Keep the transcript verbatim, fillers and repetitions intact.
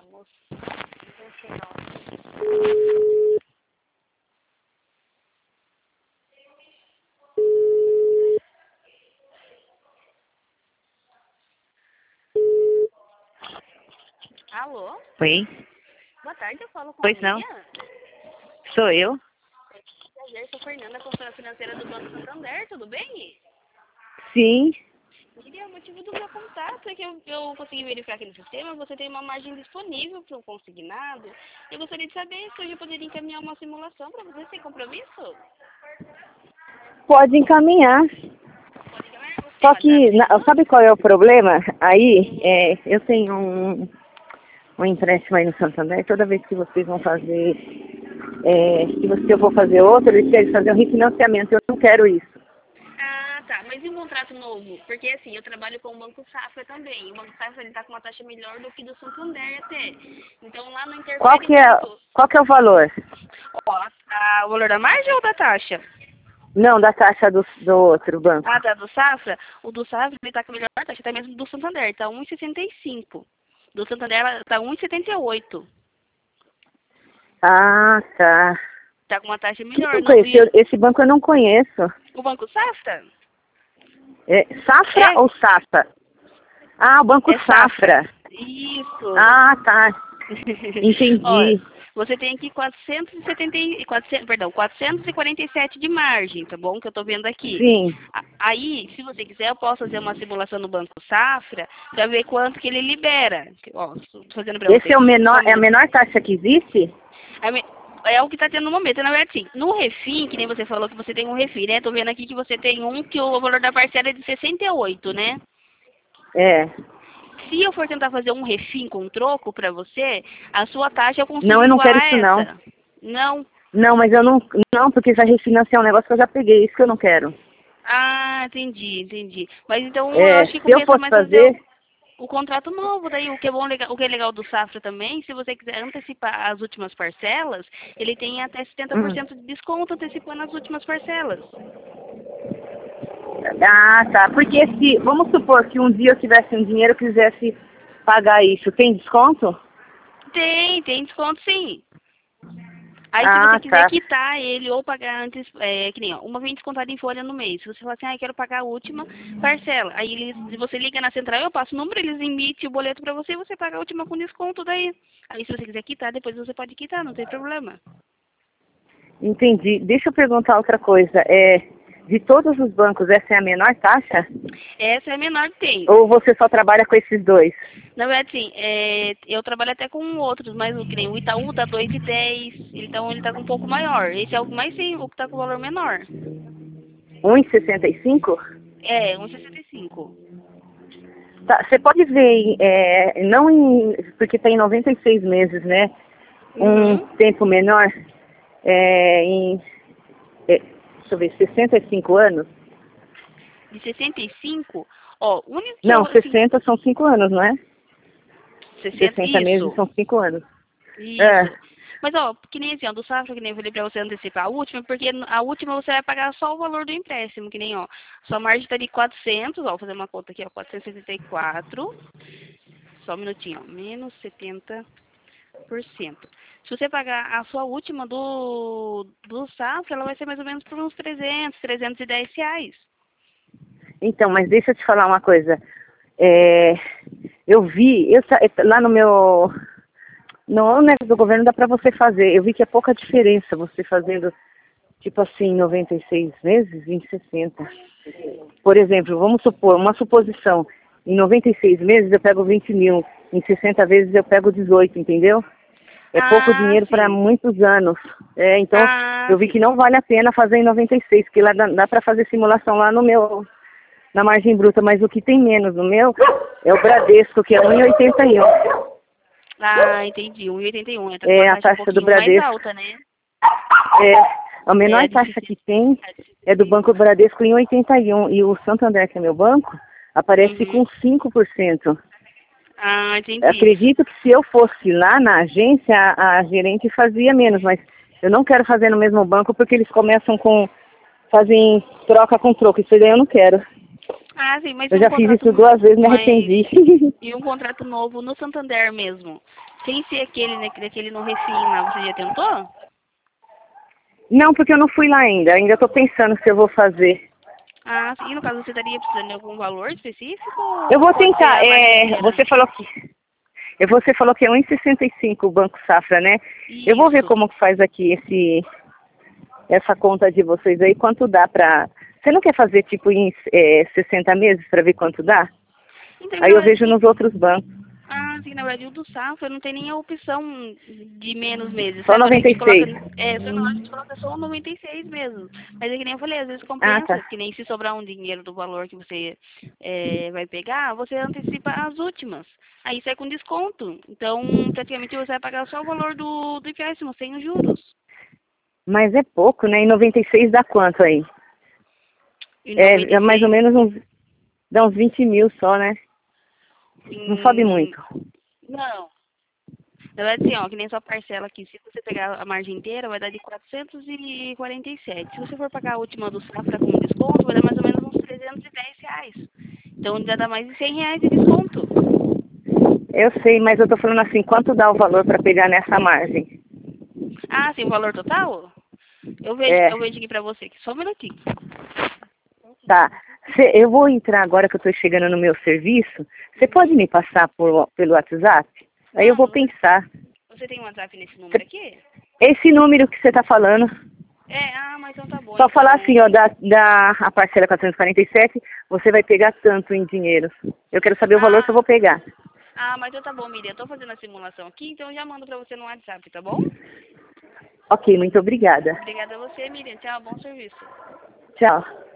vamos. Não sei não. Alô? Oi? Boa tarde, eu falo com Pois a não? Miriam. Sou eu? Prazer, sou Fernanda, consultora financeira do Banco Santander, tudo bem? Sim. Miriam, o motivo do meu contato é que eu, eu consegui verificar aqui no sistema, você tem uma margem disponível para o consignado. Eu gostaria de saber se hoje eu poderia encaminhar uma simulação para você sem compromisso. Pode encaminhar. Pode encaminhar? Você tem Só uma data que, em na- mão? sabe qual é o problema? Aí, é, eu tenho um, um empréstimo aí no Santander. Toda vez que vocês vão fazer, é, se você, eu vou fazer outro, eles querem fazer um refinanciamento. Eu não quero isso. Ah, tá. Mas e um contrato novo? Porque assim, eu trabalho com o Banco Safra também. O Banco Safra ele tá com uma taxa melhor do que do Santander até. Então lá não Qual interfere que é, muito. qual que é o valor? Ó, a- o valor da margem ou da taxa? Não, da taxa do, do outro banco. Ah, da do Safra? O do Safra ele tá com a melhor taxa, até mesmo do Santander, tá um vírgula sessenta e cinco. Do Santander ela tá um vírgula setenta e oito. Ah, tá. Tá com uma taxa Que melhor. banco é Não, esse? e Eu- Esse banco eu não conheço. o Banco Safra? É Safra É, ou Safra? Ah, o Banco é Safra. Safra. Isso. Ah, tá. Ó, Entendi. você tem aqui quatrocentos e setenta, e- quatrocentos, perdão, quatrocentos e quarenta e sete de margem, tá bom? Que eu tô vendo aqui. Sim. A- Aí, se você quiser, eu posso fazer uma simulação no Banco Safra para ver quanto que ele libera. Ó, tô fazendo para você Esse é o aqui. Só menor, um é a minuto. menor taxa que existe? É me- é o que está tendo no momento, na verdade, sim. No refim, que nem você falou que você tem um refim, né? Tô vendo aqui que você tem um que o valor da parcela é de sessenta e oito, né? É. Se eu for tentar fazer um refim com troco para você, a sua taxa eu consigo Não, eu não quero igualar isso não. essa. Não. Não, mas eu não, não, porque já refinanciar um negócio que eu já peguei, isso que eu não quero. Ah, entendi, entendi. Mas então eu É, acho que se eu compensa fosse mais fazer o, fazer, o contrato novo. Daí o que é bom, legal, o que é legal do Safra também, se você quiser antecipar as últimas parcelas, ele tem até setenta por hum. cento de desconto antecipando as últimas parcelas. Ah, tá, porque se, vamos supor que um dia eu tivesse um dinheiro e quisesse pagar isso, tem desconto? Tem, tem desconto sim. Aí se você Ah, quiser tá, quitar ele ou pagar antes, é, que nem, ó, uma vez descontado em folha no mês. Se você falar assim, ah, eu quero pagar a última parcela. Aí eles, se você liga na central, eu passo o número, eles emitem o boleto pra você e você paga a última com desconto daí. Aí se você quiser quitar, depois você pode quitar, não tem problema. entendi. Deixa eu perguntar outra coisa, é, de todos os bancos, essa é a menor taxa? Essa é a menor que tem. Ou você só trabalha com esses dois? Na verdade, sim, é, eu trabalho até com outros, mas o que nem o Itaú tá dois e dez, então ele tá com um pouco maior. Esse é o mais sim, o que tá com o valor menor. um e sessenta e cinco? É, um e sessenta e cinco. Tá, você pode ver, em, é, não em, porque tem noventa e seis meses, né? Um Uhum. tempo menor, é, em, é, deixa eu ver, sessenta e cinco anos? De sessenta e cinco, ó, o único que eu, Não, assim, sessenta são cinco anos, não é? sessenta, sessenta meses isso, são cinco anos. É, isso. Mas, ó, que nem assim, ó, do Safra, que nem eu falei pra você antecipar a última, porque a última você vai pagar só o valor do empréstimo, que nem, ó, sua margem tá de quatrocentos, ó, vou fazer uma conta aqui, ó, quatrocentos e setenta e quatro, só um minutinho, ó, menos setenta por cento. Se você pagar a sua última do, do Safra, ela vai ser mais ou menos por uns trezentos, trezentos e dez reais. então, mas deixa eu te falar uma coisa. É, eu vi, eu, sa- lá no meu, no negócio do governo dá pra você fazer. Eu vi que é pouca diferença você fazendo, tipo assim, noventa e seis meses em sessenta. Por exemplo, vamos supor, uma suposição. Em noventa e seis meses eu pego vinte mil, em sessenta vezes eu pego dezoito, entendeu? É pouco Ah, dinheiro para sim. muitos anos. É, então, Ah, eu vi sim. que não vale a pena fazer em noventa e seis, porque lá dá, dá para fazer simulação lá no meu, na margem bruta, mas o que tem menos no meu é o Bradesco, que é um e oitenta e um. Ah, entendi. um e oitenta e um. Entra com uma É a taxa um taxa do pouquinho mais Bradesco. alta, né? É, a É, menor de taxa que sessenta. tem É de é do sessenta e um. Banco Bradesco em oitenta e um, e o Santander, que é meu banco, aparece com Uhum. cinco por cento. Ah, entendi. Acredito que se eu fosse lá na agência, a, a gerente fazia menos, mas eu não quero fazer no mesmo banco porque eles começam com, fazem troca com troco, isso daí eu não quero. Ah, sim, mas Eu e um já fiz contrato isso duas vezes, me mais... arrependi. E um contrato novo no Santander mesmo. Sem ser aquele, né, daquele no Recém lá, você já tentou? Não, porque eu não fui lá ainda. Ainda estou pensando se eu vou fazer. Ah, sim. E no caso, você estaria precisando de algum valor específico? Eu Ou vou pode ser tentar. a margem É, inteira? você falou que e você falou que é um e sessenta e cinco o Banco Safra, né? Eu vou ver Isso. como que faz aqui esse essa conta de vocês aí, quanto dá pra... Você não quer fazer tipo em é, sessenta meses para ver quanto dá? Então, Aí na eu vejo verdade, nos outros bancos. ah, sim, na verdade, o do Safra não tem nem a opção de menos meses, Só sabe? A noventa gente e coloca, seis. é, só na hora a gente coloca só noventa e seis mesmo. Mas é que nem eu falei, às vezes Ah, compensa, tá. que nem se sobrar um dinheiro do valor que você é, vai pegar, você antecipa as últimas. Aí sai com desconto. Então, praticamente você vai pagar só o valor do, do empréstimo, sem os juros. Mas é pouco, né? E noventa e seis dá quanto aí? E É, é mais ou noventa e seis, menos uns... Dá uns vinte mil só, né? Não sobe hum, muito. não. Na verdade, assim, ó, que nem sua parcela aqui, se você pegar a margem inteira, vai dar de quatrocentos e quarenta e sete. Se você for pagar a última do Safra com desconto, vai dar mais ou menos uns trezentos e dez reais. Então já dá mais de cem reais de desconto. Eu sei, mas eu tô falando assim, quanto dá o valor para pegar nessa margem? Ah, sim, o valor total? Eu vejo, É, eu vejo aqui pra você, aqui, só um minutinho. tá. Cê- eu vou entrar agora que eu tô chegando no meu serviço. Você pode Uhum. me passar por, pelo WhatsApp? Aí eu vou Não, você, pensar. você tem um WhatsApp nesse número aqui? Esse número que você tá falando, É, ah, mas então tá bom, só falar então. assim, ó, da, da a parcela quatrocentos e quarenta e sete, você vai pegar tanto em dinheiro. Eu quero saber o valor que eu Ah, vou pegar. ah, mas então tá bom, Miriam. Eu tô fazendo a simulação aqui, então eu já mando pra você no WhatsApp, tá bom? Ok, muito obrigada. Obrigada a você, Miriam. Tchau, bom serviço. Tchau.